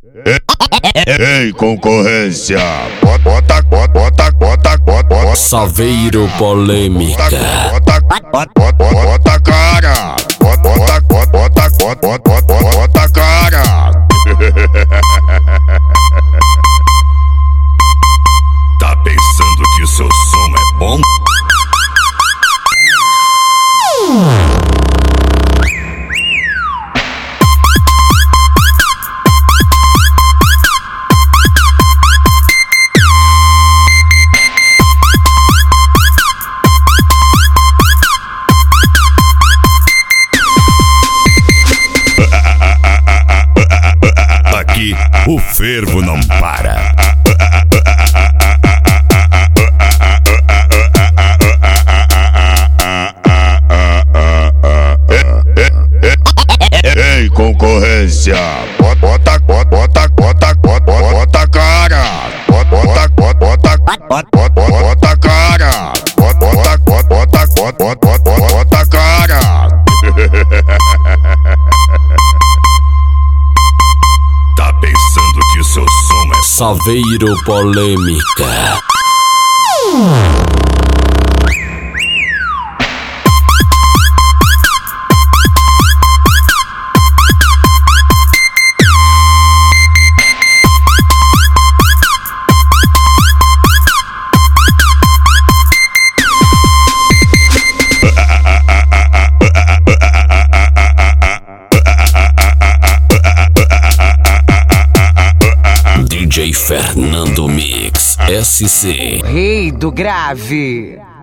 Ei, concorrência, bota Saveiro polêmica. Bota cara, bota cara. Tá pensando que o seu som é bom? Aqui o fervo não para. Ei, concorrência, bota cara, bota cara, bota cara. Tá pensando que o seu som é Saveiro polêmica. DJ Fernando Mix SC. Rei do grave.